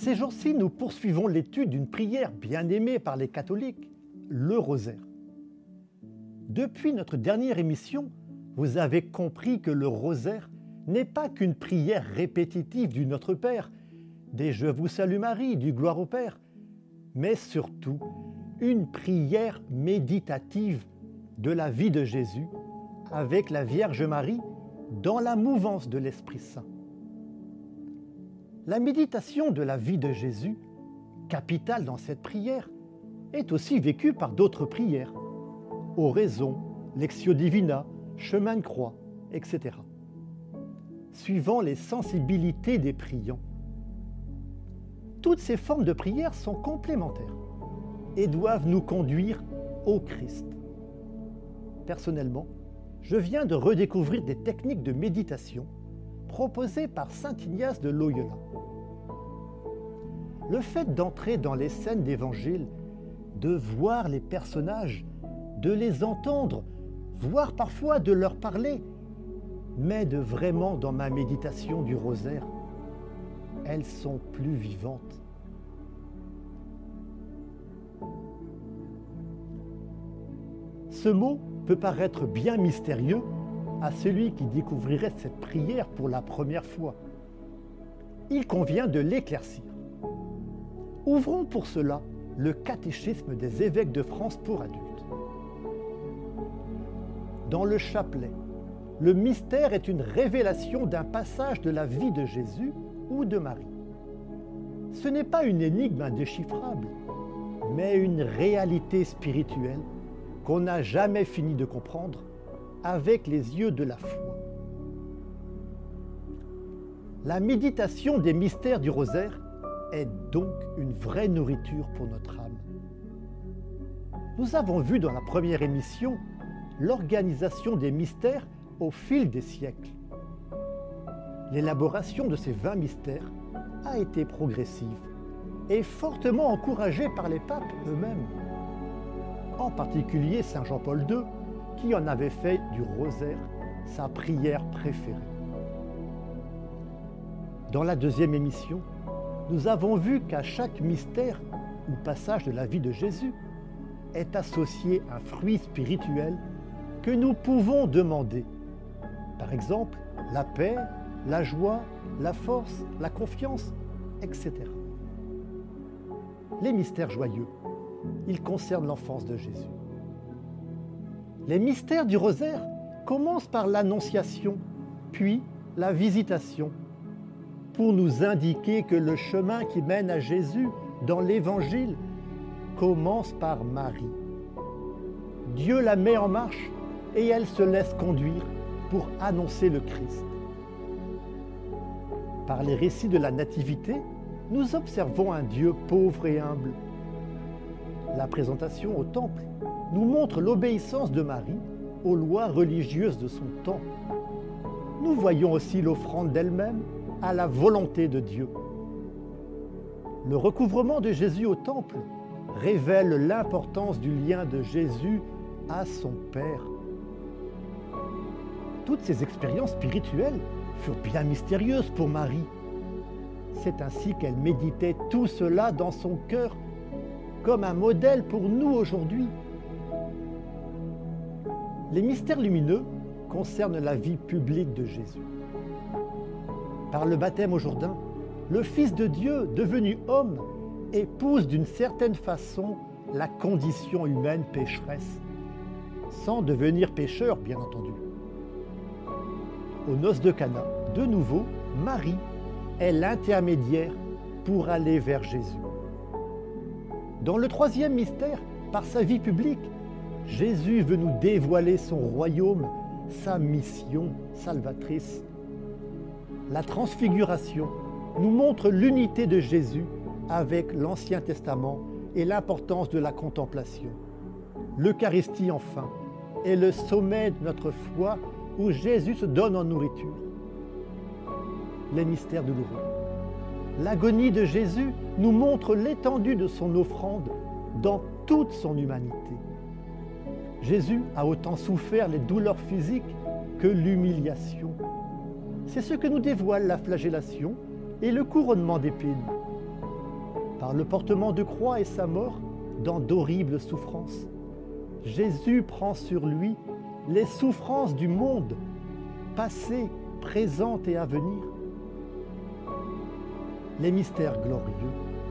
Ces jours-ci, nous poursuivons l'étude d'une prière bien aimée par les catholiques, le rosaire. Depuis notre dernière émission, vous avez compris que le rosaire n'est pas qu'une prière répétitive du Notre Père, des Je vous salue Marie, du Gloire au Père, mais surtout une prière méditative de la vie de Jésus avec la Vierge Marie dans la mouvance de l'Esprit Saint. La méditation de la vie de Jésus, capitale dans cette prière, est aussi vécue par d'autres prières, oraison, lectio divina, chemin de croix, etc., suivant les sensibilités des priants. Toutes ces formes de prière sont complémentaires et doivent nous conduire au Christ. Personnellement, je viens de redécouvrir des techniques de méditation proposées par saint Ignace de Loyola. Le fait d'entrer dans les scènes d'Évangile, de voir les personnages, de les entendre, voire parfois de leur parler, m'aide vraiment dans ma méditation du rosaire. Elles sont plus vivantes. Ce mot peut paraître bien mystérieux à celui qui découvrirait cette prière pour la première fois. Il convient de l'éclaircir. Ouvrons pour cela le catéchisme des évêques de France pour adultes. Dans le chapelet, le mystère est une révélation d'un passage de la vie de Jésus ou de Marie. Ce n'est pas une énigme indéchiffrable, mais une réalité spirituelle qu'on n'a jamais fini de comprendre avec les yeux de la foi. La méditation des mystères du rosaire est donc une vraie nourriture pour notre âme. Nous avons vu dans la première émission l'organisation des mystères au fil des siècles. L'élaboration de ces 20 mystères a été progressive et fortement encouragée par les papes eux-mêmes, en particulier Saint Jean-Paul II, qui en avait fait du rosaire sa prière préférée. Dans la deuxième émission, nous avons vu qu'à chaque mystère ou passage de la vie de Jésus est associé un fruit spirituel que nous pouvons demander. Par exemple, la paix, la joie, la force, la confiance, etc. Les mystères joyeux, ils concernent l'enfance de Jésus. Les mystères du rosaire commencent par l'annonciation, puis la visitation, pour nous indiquer que le chemin qui mène à Jésus dans l'Évangile commence par Marie. Dieu la met en marche et elle se laisse conduire pour annoncer le Christ. Par les récits de la Nativité, nous observons un Dieu pauvre et humble. La présentation au temple nous montre l'obéissance de Marie aux lois religieuses de son temps. Nous voyons aussi l'offrande d'elle-même à la volonté de Dieu. Le recouvrement de Jésus au temple révèle l'importance du lien de Jésus à son Père. Toutes ces expériences spirituelles furent bien mystérieuses pour Marie. C'est ainsi qu'elle méditait tout cela dans son cœur comme un modèle pour nous aujourd'hui. Les mystères lumineux concernent la vie publique de Jésus. Par le baptême au Jourdain, le Fils de Dieu, devenu homme, épouse d'une certaine façon la condition humaine pécheresse, sans devenir pécheur, bien entendu. Aux noces de Cana, de nouveau, Marie est l'intermédiaire pour aller vers Jésus. Dans le troisième mystère, par sa vie publique, Jésus veut nous dévoiler son royaume, sa mission salvatrice. La transfiguration nous montre l'unité de Jésus avec l'Ancien Testament et l'importance de la contemplation. L'Eucharistie, enfin, est le sommet de notre foi où Jésus se donne en nourriture. Les mystères douloureux. L'agonie de Jésus nous montre l'étendue de son offrande dans toute son humanité. Jésus a autant souffert les douleurs physiques que l'humiliation. C'est ce que nous dévoile la flagellation et le couronnement d'épines. par le portement de croix et sa mort dans d'horribles souffrances. Jésus prend sur lui les souffrances du monde, passées, présentes et à venir. Les mystères glorieux.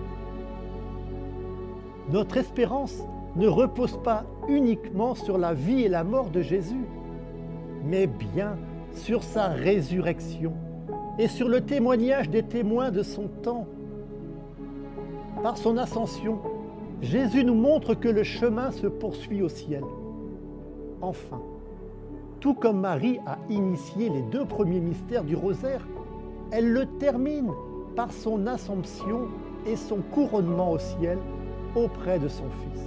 Notre espérance ne repose pas uniquement sur la vie et la mort de Jésus, mais bien sur sa résurrection et sur le témoignage des témoins de son temps. Par son ascension, Jésus nous montre que le chemin se poursuit au ciel. Enfin, tout comme Marie a initié les 2 premiers mystères du rosaire, elle le termine par son Assomption et son couronnement au ciel auprès de son Fils.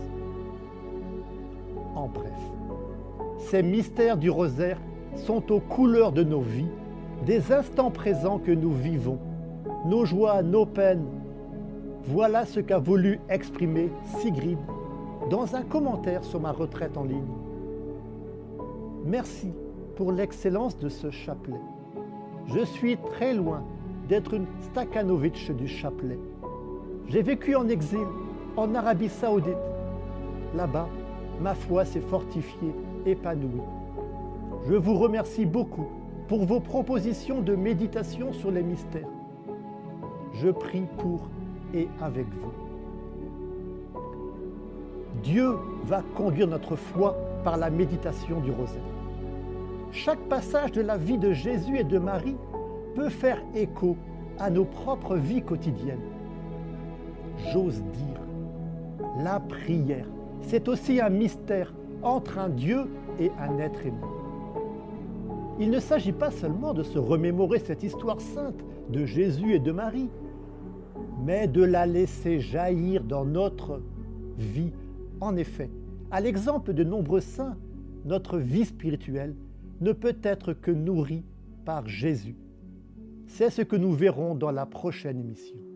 En bref, ces mystères du rosaire sont aux couleurs de nos vies, des instants présents que nous vivons, nos joies, nos peines. Voilà ce qu'a voulu exprimer Sigrid dans un commentaire sur ma retraite en ligne. Merci pour l'excellence de ce chapelet. Je suis très loin d'être une Stakhanovitch du chapelet. J'ai vécu en exil, en Arabie Saoudite. Là-bas, ma foi s'est fortifiée, épanouie. Je vous remercie beaucoup pour vos propositions de méditation sur les mystères. Je prie pour et avec vous. Dieu va conduire notre foi par la méditation du rosaire. Chaque passage de la vie de Jésus et de Marie peut faire écho à nos propres vies quotidiennes. J'ose dire, la prière, c'est aussi un mystère entre un Dieu et un être aimé. Il ne s'agit pas seulement de se remémorer cette histoire sainte de Jésus et de Marie, mais de la laisser jaillir dans notre vie. En effet, à l'exemple de nombreux saints, notre vie spirituelle ne peut être que nourrie par Jésus. C'est ce que nous verrons dans la prochaine émission.